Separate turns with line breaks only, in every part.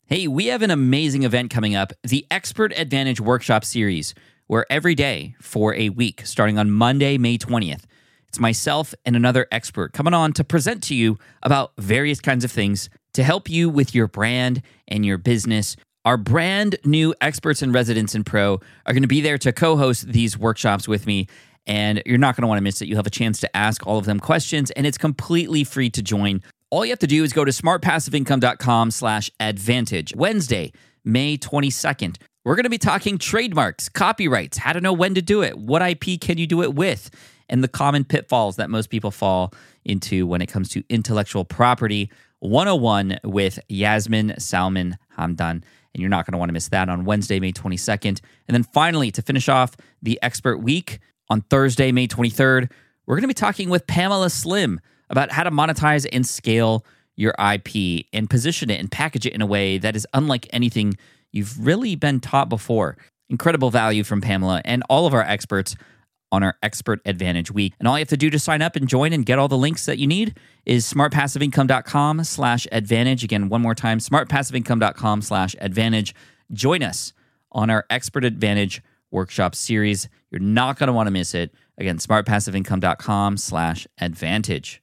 Hey, we have an amazing event coming up, the Expert Advantage Workshop Series, where every day for a week, starting on Monday, May 20th, it's myself and another expert coming on to present to you about various kinds of things to help you with your brand and your business. Our brand new experts and residents in Pro are going to be there to co-host these workshops with me, and you're not going to want to miss it. You'll have a chance to ask all of them questions, and it's completely free to join. All you have to do is go to smartpassiveincome.com/advantage. Wednesday, May 22nd. We're going to be talking trademarks, copyrights, how to know when to do it, what IP can you do it with, and the common pitfalls that most people fall into when it comes to intellectual property 101 with Yasmin Salman Hamdan. And you're not going to want to miss that on Wednesday, May 22nd. And then finally, to finish off the Expert Week, on Thursday, May 23rd, we're going to be talking with Pamela Slim about how to monetize and scale your IP and position it and package it in a way that is unlike anything you've really been taught before. Incredible value from Pamela and all of our experts on our Expert Advantage Week. And all you have to do to sign up and join and get all the links that you need is smartpassiveincome.com/advantage. Again, one more time, smartpassiveincome.com/advantage. Join us on our Expert Advantage Workshop Series. You're not going to want to miss it. Again, smartpassiveincome.com/advantage.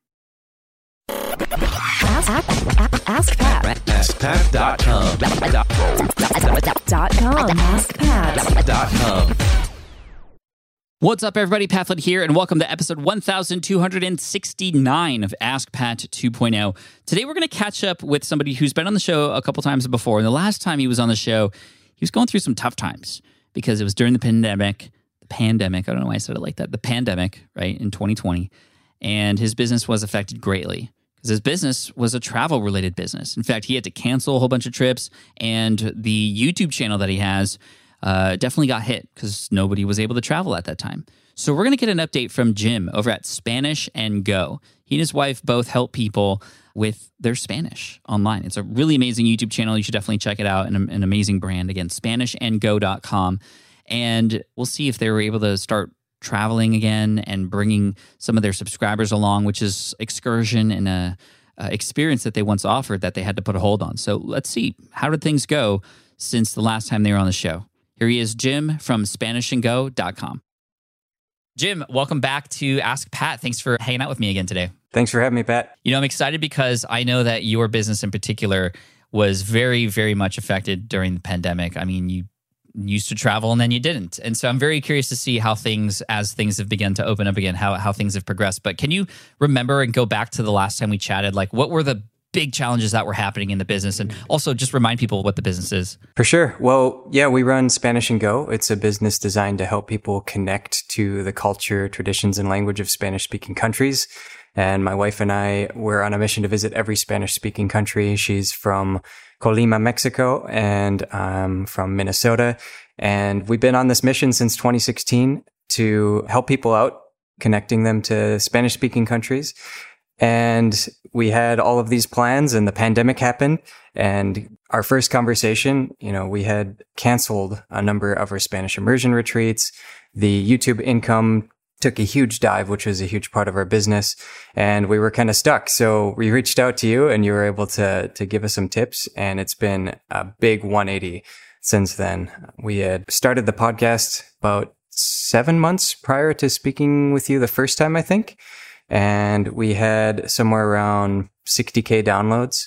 AskPat.com. AskPat.com.
What's up, everybody? Pathlin here, and welcome to episode 1269 of Ask Pat 2.0. Today, we're going to catch up with somebody who's been on the show a couple times before. And the last time he was on the show, he was going through some tough times because it was during the pandemic. I don't know why I said it like that. The pandemic, right, in 2020. And his business was affected greatly because his business was a travel-related business. In fact, he had to cancel a whole bunch of trips, and the YouTube channel that he has definitely got hit because nobody was able to travel at that time. So we're going to get an update from Jim over at Spanish and Go. He and his wife both help people with their Spanish online. It's a really amazing YouTube channel. You should definitely check it out. An amazing brand. Again, SpanishAndGo.com. And we'll see if they were able to start traveling again and bringing some of their subscribers along, which is excursion and a experience that they once offered that they had to put a hold on. So let's see. How did things go since the last time they were on the show? Here he is, Jim from SpanishAndGo.com. Jim, welcome back to Ask Pat. Thanks for hanging out with me again today.
Thanks for having me, Pat.
You know, I'm excited because I know that your business in particular was very, very much affected during the pandemic. I mean, you used to travel and then you didn't. And so I'm very curious to see how things, as things have begun to open up again, how things have progressed. But can you remember and go back to the last time we chatted? Like, what were the big challenges that were happening in the business? And also just remind people what the business is.
For sure. Well, yeah, we run Spanish and Go. It's a business designed to help people connect to the culture, traditions, and language of Spanish-speaking countries. And my wife and I were on a mission to visit every Spanish-speaking country. She's from Colima, Mexico, and I'm from Minnesota. And we've been on this mission since 2016 to help people out, connecting them to Spanish-speaking countries. And we had all of these plans, and the pandemic happened. And our first conversation, we had canceled a number of our Spanish immersion retreats. The YouTube income took a huge dive, which was a huge part of our business, and we were kind of stuck. So we reached out to you, and you were able to give us some tips, and it's been a big 180 since then. We had started the podcast about 7 months prior to speaking with you the first time, I think, and we had somewhere around 60K downloads,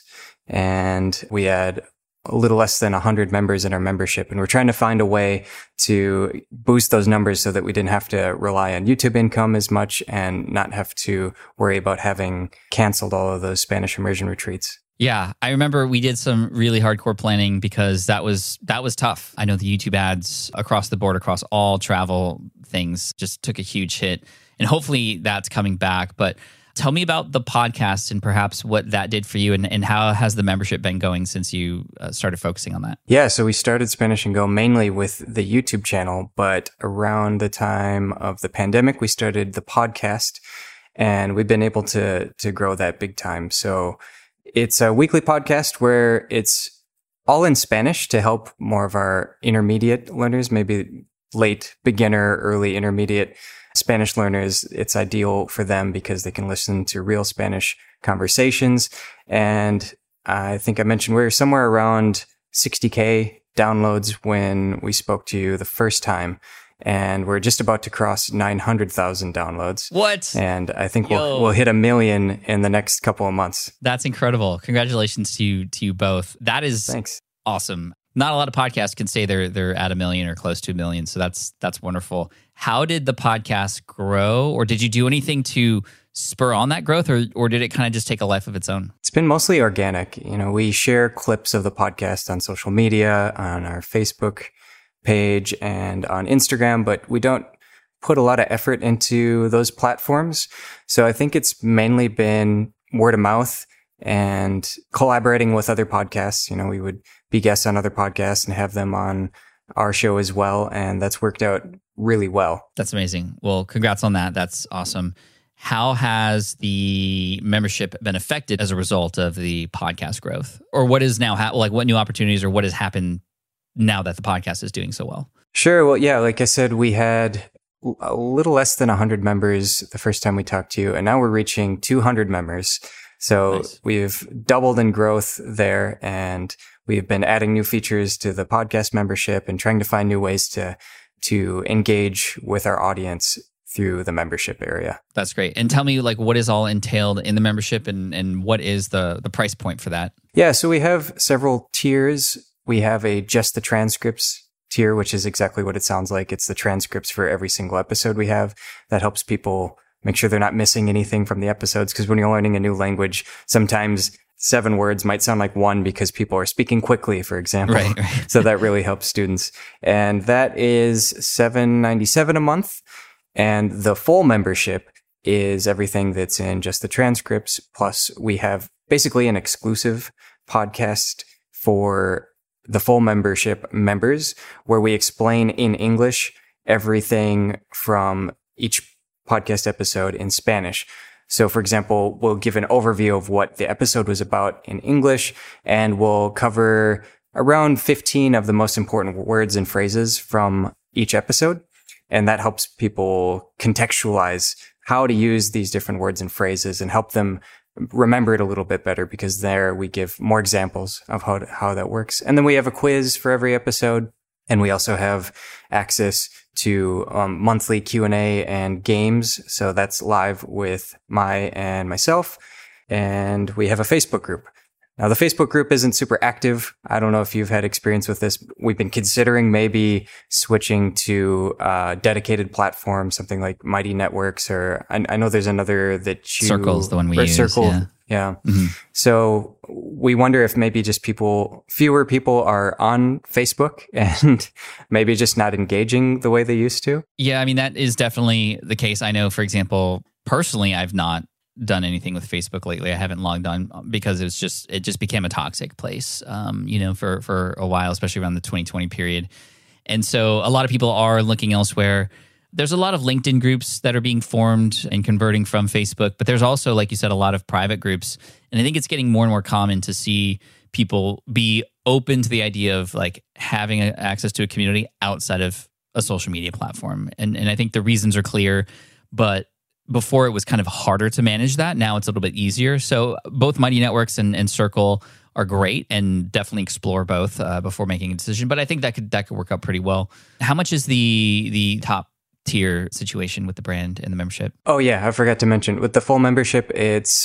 and we had a little less than 100 members in our membership. And we're trying to find a way to boost those numbers so that we didn't have to rely on YouTube income as much and not have to worry about having canceled all of those Spanish immersion retreats.
Yeah, I remember we did some really hardcore planning because that was tough. I know the YouTube ads across the board, across all travel things, just took a huge hit. And hopefully that's coming back. But tell me about the podcast and perhaps what that did for you, and how has the membership been going since you started focusing on that?
Yeah, so we started Spanish and Go mainly with the YouTube channel, but around the time of the pandemic, we started the podcast, and we've been able to grow that big time. So it's a weekly podcast where it's all in Spanish to help more of our intermediate learners, maybe late beginner, early intermediate Spanish learners. It's ideal for them because they can listen to real Spanish conversations. And I think I mentioned we were somewhere around 60K downloads when we spoke to you the first time. And we're just about to cross 900,000 downloads.
What?
And I think we'll hit 1 million in the next couple of months.
That's incredible. Congratulations to you both. That is
Thanks.
Awesome. Not a lot of podcasts can say they're at 1 million or close to 1 million. So that's wonderful. How did the podcast grow, or did you do anything to spur on that growth, or did it kind of just take a life of its own?
It's been mostly organic. We share clips of the podcast on social media, on our Facebook page and on Instagram, but we don't put a lot of effort into those platforms. So I think it's mainly been word of mouth and collaborating with other podcasts. We would be guests on other podcasts and have them on our show as well. And that's worked out really well.
That's amazing. Well, congrats on that. That's awesome. How has the membership been affected as a result of the podcast growth? Or what is now, what new opportunities or what has happened now that the podcast is doing so well?
Sure. Well, yeah, like I said, we had a little less than 100 members the first time we talked to you, and now we're reaching 200 members. So
nice.
We've doubled in growth there, and we've been adding new features to the podcast membership and trying to find new ways to engage with our audience through the membership area.
That's great. And tell me, what is all entailed in the membership and what is the price point for that?
Yeah, so we have several tiers. We have a just the transcripts tier, which is exactly what it sounds like. It's the transcripts for every single episode we have. That helps people make sure they're not missing anything from the episodes. Because when you're learning a new language, sometimes 7 words might sound like 1 because people are speaking quickly, for example.
Right.
So that really helps students. And that is $7.97 a month. And the full membership is everything that's in just the transcripts. Plus we have basically an exclusive podcast for the full membership members, where we explain in English everything from each podcast episode in Spanish. So, for example, we'll give an overview of what the episode was about in English, and we'll cover around 15 of the most important words and phrases from each episode. And that helps people contextualize how to use these different words and phrases and help them remember it a little bit better, because there we give more examples of how that works. And then we have a quiz for every episode. And we also have access to monthly Q&A and games. So that's live with Mai and myself. And we have a Facebook group. Now, the Facebook group isn't super active. I don't know if you've had experience with this. We've been considering maybe switching to a dedicated platform, something like Mighty Networks, or I know there's another that
Circle's the one we use.
Circle. Yeah. Mm-hmm. So we wonder if maybe just fewer people are on Facebook and maybe just not engaging the way they used to.
Yeah, I mean, that is definitely the case. I know, for example, personally, I've not done anything with Facebook lately. I haven't logged on because it just became a toxic place, for a while, especially around the 2020 period. And so a lot of people are looking elsewhere. There's a lot of LinkedIn groups that are being formed and converting from Facebook, but there's also, like you said, a lot of private groups. And I think it's getting more and more common to see people be open to the idea of having access to a community outside of a social media platform. And I think the reasons are clear, but before it was kind of harder to manage that. Now it's a little bit easier. So both Mighty Networks and Circle are great, and definitely explore both before making a decision. But I think that could work out pretty well. How much is the top tier situation with the brand and the membership?
Oh yeah, I forgot to mention, with the full membership, it's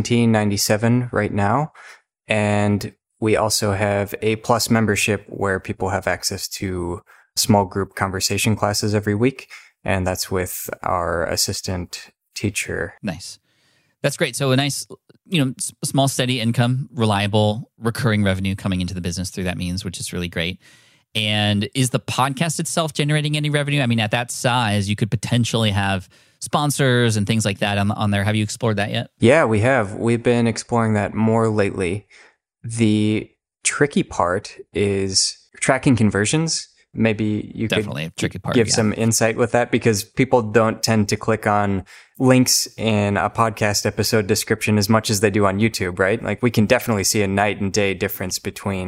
$17.97 right now. And we also have a plus membership where people have access to small group conversation classes every week. And that's with our assistant teacher.
Nice. That's great. So a nice, small, steady income, reliable, recurring revenue coming into the business through that means, which is really great. And is the podcast itself generating any revenue? I mean, at that size, you could potentially have sponsors and things like that on there. Have you explored that yet?
Yeah, we have. We've been exploring that more lately. The tricky part is tracking conversions. Maybe you
definitely could a tricky part,
give some insight with that, because people don't tend to click on links in a podcast episode description as much as they do on YouTube, right? We can definitely see a night and day difference between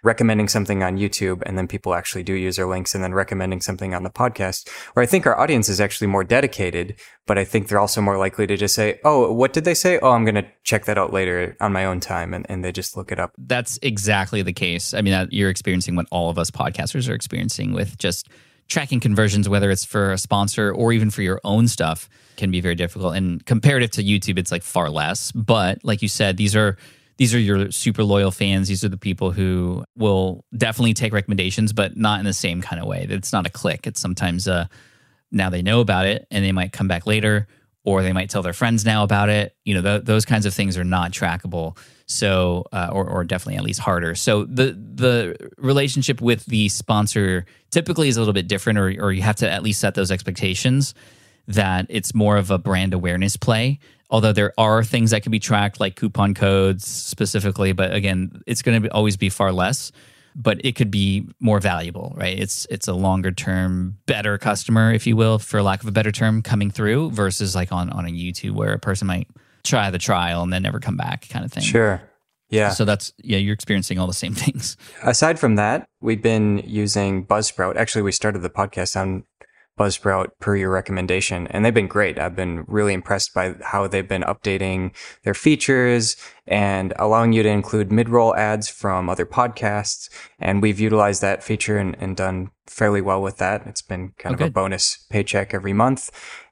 recommending something on YouTube and then people actually do use our links and then recommending something on the podcast. Or I think our audience is actually more dedicated, but I think they're also more likely to just say, oh, what did they say? Oh, I'm going to check that out later on my own time. And they just look it up.
That's exactly the case. I mean, you're experiencing what all of us podcasters are experiencing with just tracking conversions, whether it's for a sponsor or even for your own stuff, can be very difficult. And comparative to YouTube, it's like far less. But like you said, these are your super loyal fans. These are the people who will definitely take recommendations, but not in the same kind of way. It's not a click. It's sometimes now they know about it and they might come back later, or they might tell their friends now about it. You know, those kinds of things are not trackable. So, or definitely at least harder. So the relationship with the sponsor typically is a little bit different, or you have to at least set those expectations that it's more of a brand awareness play. Although there are things that can be tracked, like coupon codes specifically, but again, it's going to always be far less. But it could be more valuable, right? It's a longer term, better customer, if you will, for lack of a better term, coming through versus like on a YouTube where a person might try the trial and then never come back, kind of thing.
Sure. Yeah.
So you're experiencing all the same things.
Aside from that, we've been using Buzzsprout. Actually, we started the podcast on Buzzsprout per your recommendation, and they've been great. I've been really impressed by how they've been updating their features and allowing you to include mid-roll ads from other podcasts. And we've utilized that feature and done fairly well with that. It's been kind of a bonus paycheck every month.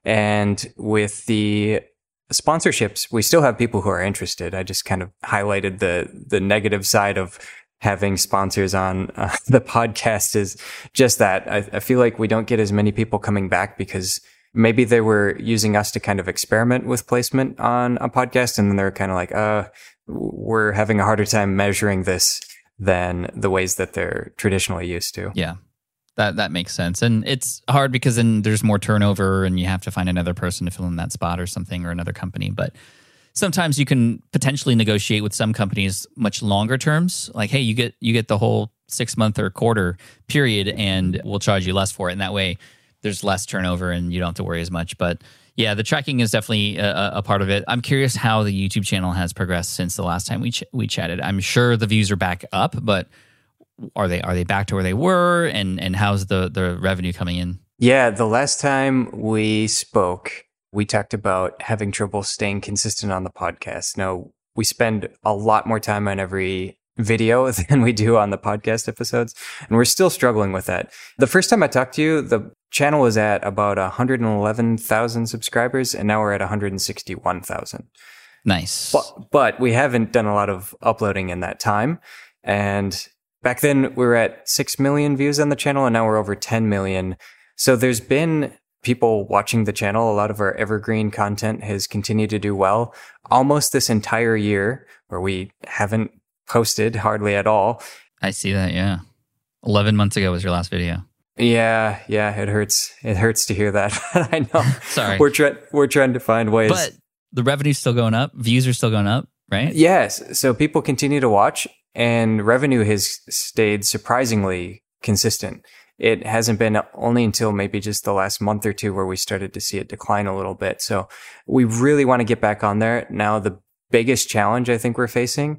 And with the sponsorships, we still have people who are interested. I just kind of highlighted the negative side of having sponsors on the podcast is just that. I feel like we don't get as many people coming back because maybe they were using us to kind of experiment with placement on a podcast. And then they're kind of like, we're having a harder time measuring this than the ways that they're traditionally used to.
Yeah, that makes sense. And it's hard because then there's more turnover and you have to find another person to fill in that spot or something, or another company. But sometimes you can potentially negotiate with some companies much longer terms. Like, hey, you get the whole 6 month or quarter period, and we'll charge you less for it. And that way, there's less turnover, and you don't have to worry as much. But yeah, the tracking is definitely a part of it. I'm curious how the YouTube channel has progressed since the last time we chatted. I'm sure the views are back up, but are they back to where they were? And how's the revenue coming in?
Yeah, the last time we spoke, we talked about having trouble staying consistent on the podcast. Now, we spend a lot more time on every video than we do on the podcast episodes, and we're still struggling with that. The first time I talked to you, the channel was at about 111,000 subscribers, and now we're at 161,000.
Nice.
But we haven't done a lot of uploading in that time. And back then, we were at 6 million views on the channel, and now we're over 10 million. So there's been people watching the channel. A lot of our evergreen content has continued to do well. Almost this entire year, where we haven't posted hardly at all.
I see that, yeah. 11 months ago was your last video.
Yeah, it hurts. It hurts to hear that. I know.
Sorry.
We're trying to find ways.
But the revenue's still going up. Views are still going up, right?
Yes. So people continue to watch, and revenue has stayed surprisingly consistent. It hasn't been only until maybe just the last month or two where we started to see it decline a little bit. So we really want to get back on there. Now, the biggest challenge I think we're facing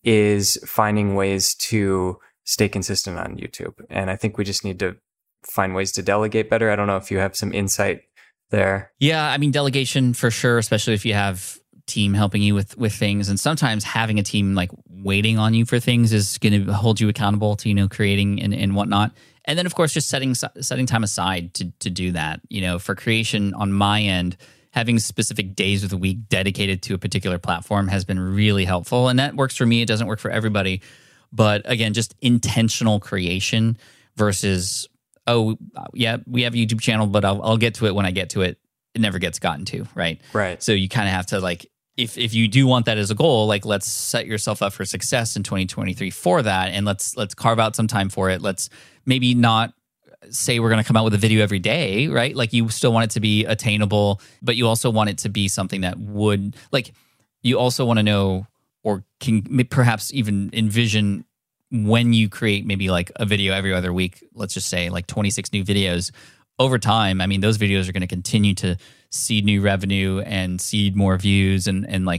is finding ways to stay consistent on YouTube. And I think we just need to find ways to delegate better. I don't know if you have some insight there.
Yeah, I mean, delegation for sure, especially if you have team helping you with things. And sometimes having a team like waiting on you for things is going to hold you accountable to, creating and whatnot. And then, of course, just setting time aside to do that. For creation on my end, having specific days of the week dedicated to a particular platform has been really helpful. And that works for me. It doesn't work for everybody. But again, just intentional creation versus, oh, yeah, we have a YouTube channel, but I'll get to it when I get to it. It never gets gotten to, right?
Right.
So you kind of have to like, if you do want that as a goal, like let's set yourself up for success in 2023 for that. And let's carve out some time for it. Let's maybe not say we're going to come out with a video every day, right? Like you still want it to be attainable, but you also want it to be something that would, like, you also want to know or can perhaps even envision when you create maybe like a video every other week, let's just say like 26 new videos over time. I mean, those videos are going to continue to seed new revenue and seed more views and like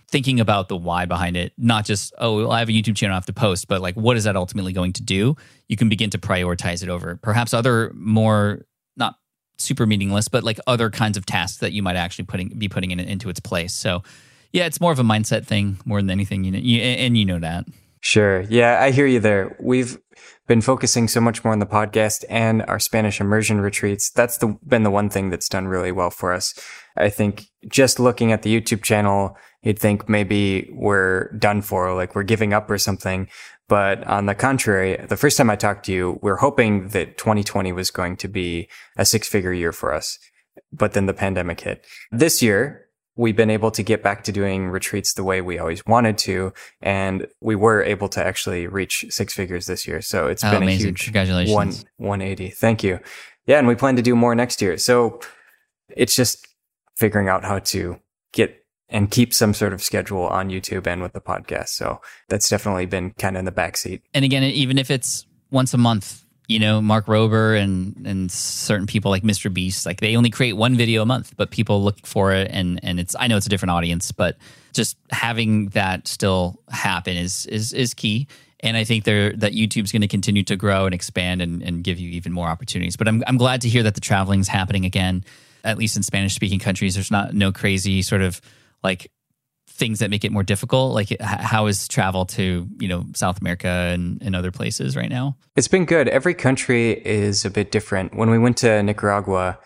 thinking about the why behind it, not just, oh, well, I have a YouTube channel I have to post, but like, what is that ultimately going to do? You can begin to prioritize it over perhaps other more, not super meaningless, but like other kinds of tasks that you might actually be putting into its place. So yeah, it's more of a mindset thing more than anything, and you know that.
Sure. Yeah, I hear you there. We've been focusing so much more on the podcast and our Spanish immersion retreats. That's been the one thing that's done really well for us. I think just looking at the YouTube channel, you'd think maybe we're done for, like we're giving up or something. But on the contrary, the first time I talked to you, we were hoping that 2020 was going to be a 6-figure year for us. But then the pandemic hit. This year, we've been able to get back to doing retreats the way we always wanted to. And we were able to actually reach 6 figures this year. So it's been
amazing.
A huge
Congratulations.
180. Thank you. Yeah. And we plan to do more next year. So it's just figuring out how to get and keep some sort of schedule on YouTube and with the podcast. So that's definitely been kind of in the backseat.
And again, even if it's once a month, Mark Rober and certain people like Mr. Beast, like they only create one video a month, but people look for it. And I know it's a different audience, but just having that still happen is key. And I think that YouTube's going to continue to grow and expand and give you even more opportunities. But I'm glad to hear that the traveling's happening again, at least in Spanish speaking countries. There's no crazy sort of like things that make it more difficult. Like how is travel to, South America and other places right now?
It's been good. Every country is a bit different. When we went to Nicaragua,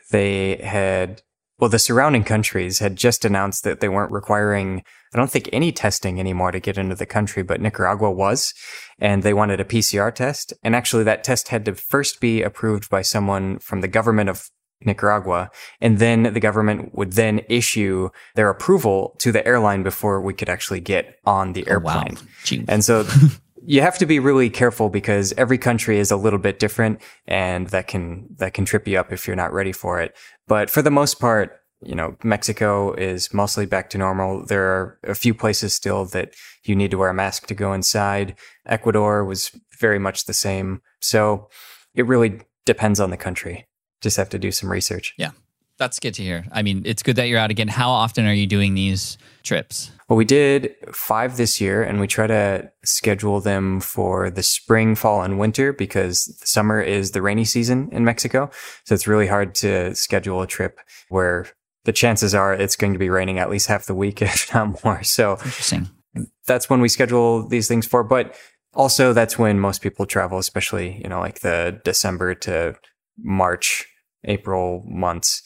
the surrounding countries had just announced that they weren't requiring, I don't think, any testing anymore to get into the country, but Nicaragua was, and they wanted a PCR test. And actually that test had to first be approved by someone from the government of Nicaragua, and then the government would then issue their approval to the airline before we could actually get on the airplane.
Wow.
And so you have to be really careful because every country is a little bit different, and that can trip you up if you're not ready for it. But for the most part, Mexico is mostly back to normal. There are a few places still that you need to wear a mask to go inside. Ecuador was very much the same. So it really depends on the country. Just have to do some research.
Yeah, that's good to hear. I mean, it's good that you're out again. How often are you doing these trips?
Well, we did 5 this year, and we try to schedule them for the spring, fall, and winter because the summer is the rainy season in Mexico. So it's really hard to schedule a trip where the chances are it's going to be raining at least half the week, if not more. So
interesting.
That's when we schedule these things for. But also that's when most people travel, especially, like the December to March, April months.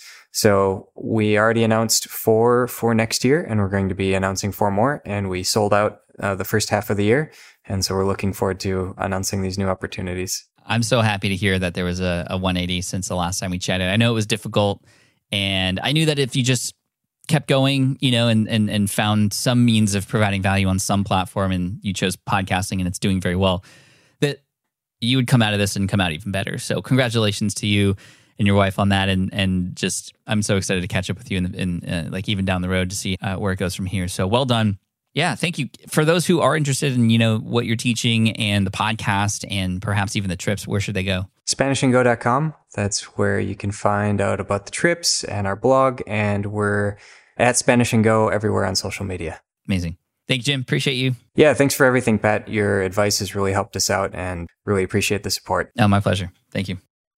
So we already announced 4 for next year, and we're going to be announcing 4 more. And we sold out the first half of the year. And so we're looking forward to announcing these new opportunities.
I'm so happy to hear that there was a 180 since the last time we chatted. I know it was difficult, and I knew that if you just kept going, and found some means of providing value on some platform, and you chose podcasting and it's doing very well, that you would come out of this and come out even better. So congratulations to you and your wife on that. And just, I'm so excited to catch up with you in like even down the road to see where it goes from here. So well done. Yeah. Thank you. For those who are interested in, what you're teaching and the podcast and perhaps even the trips, where should they go?
SpanishandGo.com. That's where you can find out about the trips and our blog. And we're at Spanish and Go everywhere on social media.
Amazing. Thank you, Jim. Appreciate you.
Yeah. Thanks for everything, Pat. Your advice has really helped us out and really appreciate the support.
Oh, my pleasure. Thank you.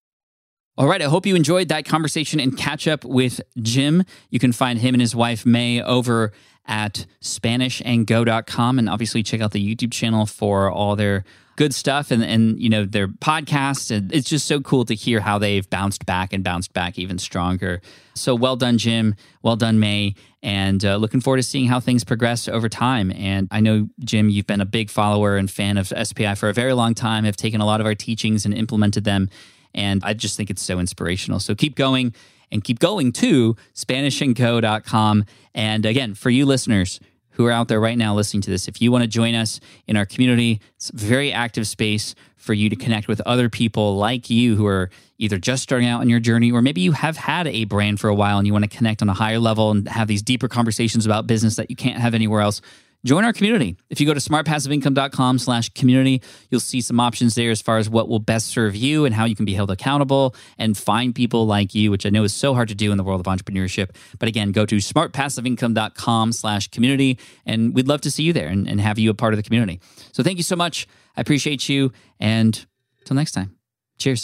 All right. I hope you enjoyed that conversation and catch up with Jim. You can find him and his wife, May, over at SpanishandGo.com, and obviously check out the YouTube channel for all their good stuff and their podcasts. And it's just so cool to hear how they've bounced back even stronger. So well done, Jim. Well done, May. And looking forward to seeing how things progress over time. And I know, Jim, you've been a big follower and fan of SPI for a very long time, have taken a lot of our teachings and implemented them. And I just think it's so inspirational. So keep going and keep going to SpanishandGo.com. And again, for you listeners who are out there right now listening to this, if you want to join us in our community, it's a very active space for you to connect with other people like you who are either just starting out on your journey, or maybe you have had a brand for a while and you want to connect on a higher level and have these deeper conversations about business that you can't have anywhere else. join our community. If you go to smartpassiveincome.com/community, you'll see some options there as far as what will best serve you and how you can be held accountable and find people like you, which I know is so hard to do in the world of entrepreneurship. But again, go to smartpassiveincome.com/community, and we'd love to see you there and have you a part of the community. So thank you so much. I appreciate you. And until next time, cheers.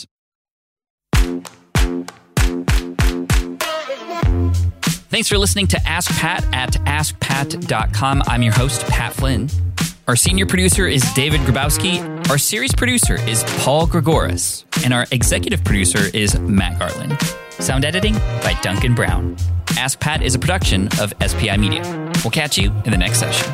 Thanks for listening to Ask Pat at AskPat.com. I'm your host, Pat Flynn. Our senior producer is David Grabowski. Our series producer is Paul Gregoris. And our executive producer is Matt Garland. Sound editing by Duncan Brown. Ask Pat is a production of SPI Media. We'll catch you in the next session.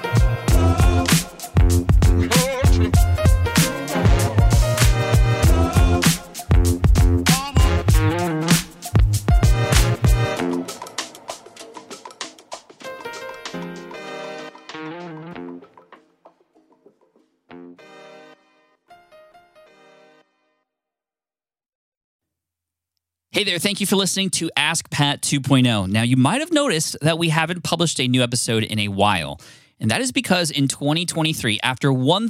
Hey there, thank you for listening to Ask Pat 2.0. Now, you might have noticed that we haven't published a new episode in a while, and that is because in 2023, after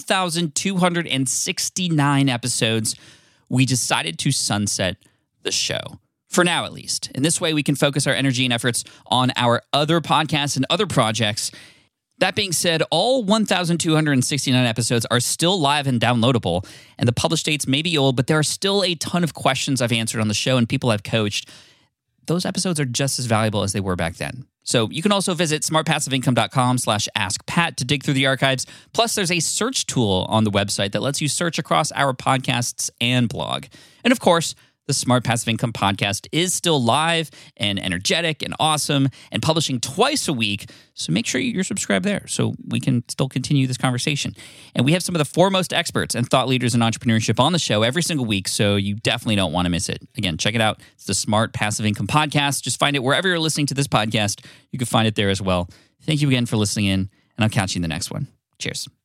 1,269 episodes, we decided to sunset the show. For now, at least. In this way, we can focus our energy and efforts on our other podcasts and other projects. That being said, all 1,269 episodes are still live and downloadable, and the published dates may be old, but there are still a ton of questions I've answered on the show and people I've coached. Those episodes are just as valuable as they were back then. So you can also visit smartpassiveincome.com/askpat to dig through the archives. Plus, there's a search tool on the website that lets you search across our podcasts and blog. And of course, the Smart Passive Income podcast is still live and energetic and awesome and publishing twice a week. So make sure you're subscribed there so we can still continue this conversation. And we have some of the foremost experts and thought leaders in entrepreneurship on the show every single week, so you definitely don't want to miss it. Again, check it out. It's the Smart Passive Income podcast. Just find it wherever you're listening to this podcast. You can find it there as well. Thank you again for listening in, and I'll catch you in the next one. Cheers.